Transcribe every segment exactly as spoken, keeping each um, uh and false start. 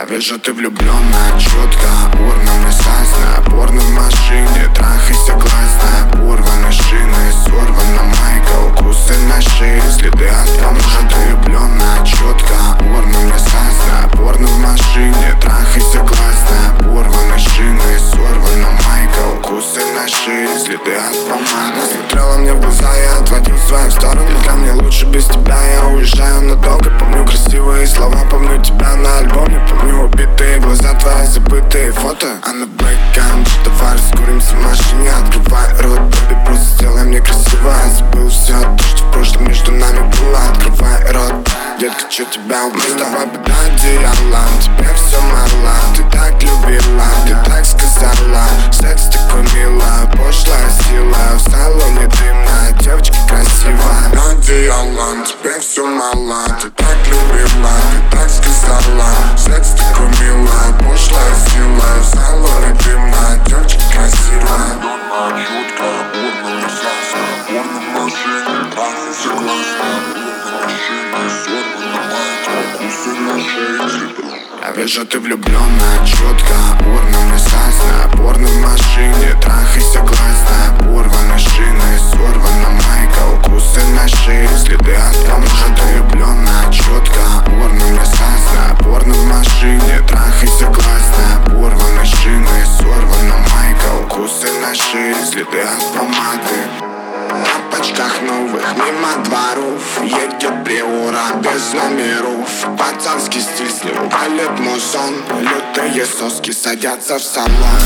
вижу, ты влюблённая, чётко. Урна мне сасна, порно в машине. Трахайся классно, порваны шины, сорвана майка, укусы на шее, следы от помада. Ты влюблённая, чётко. Урна мне сасна, порно в машине. Трахайся классно, порваны шины, сорвана майка, укусы на шее, следы от помады. Смотрела мне в глаза, я отводил свою сторону. Для меня лучше без тебя, я уезжаю надолго. Помню красивые слова, помню тебя на альбоме. Помню убитые глаза, твои забытые фото. А на бэкэнд, давай раскуримся в машине. Открывай рот, baby, просто сделай мне красиво. Я забыл все то, что в прошлом между нами было. Открывай рот, детка, чё тебя убило? Мы с тобой под одеялом, тебе все мало. Ты так любила, ты так сказала. Секс такой мило, пошлая сила. В салоне дымная, девочка красивая. Одеялом, тебе все мало. Ты так любила, ты так сказала. Секс такой мило, пошлая сила. В салоне дымная, девочка красивая. Чётко, порно мне сасна, порно в машине. Трахайся классно, порно в машине. Сорвана майка, укусы на шее, следы. Я вижу, ты влюблённая, чётко. Урна мне сасна, порно в машине. Трахайся классно, порваны шины, сорвана майка, укусы на шее, следы от помады. Ты влюблённая, чётко. Урна мне сасна, порно в машине. Трахайся классно, порваны шины, сорвана майка, укусы на шее, следы от помады. На тачках новых мимо дворов едет приора без номеров. Пацанский стиль с него валит мусон. Лютые соски садятся в салон.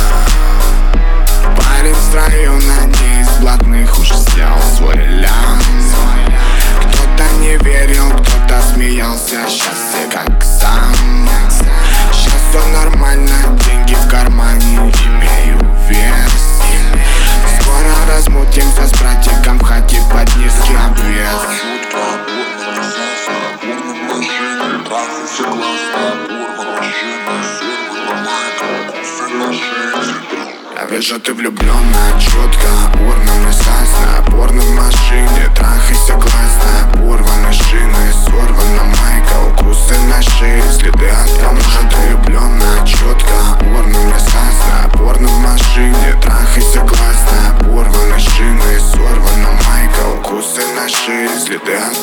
Парень с района не из блатных уже сделал свой лям. Кто-то не верил, кто-то смеялся, сейчас все как сам. Сейчас все нормально, деньги в кармане, имею вес. Скоро размутимся с братиком в хате под низкий обвес. Чётко, порно мне сасна, порно в машине. Трахайся классно, порно в машине. Сорвана майка, укусы на шее, следы. Я вижу, ты влюблённая, чётко. Урна мне сасна, порно в машине. Трахайся классно, порваны шины, сорвана майка, укусы на шее, следы от помады. Ты влюблённая, чётко. Урна мне сасна, порно в машине. Трахайся классно, порваны шины, сорвана майка, укусы на шее, следы от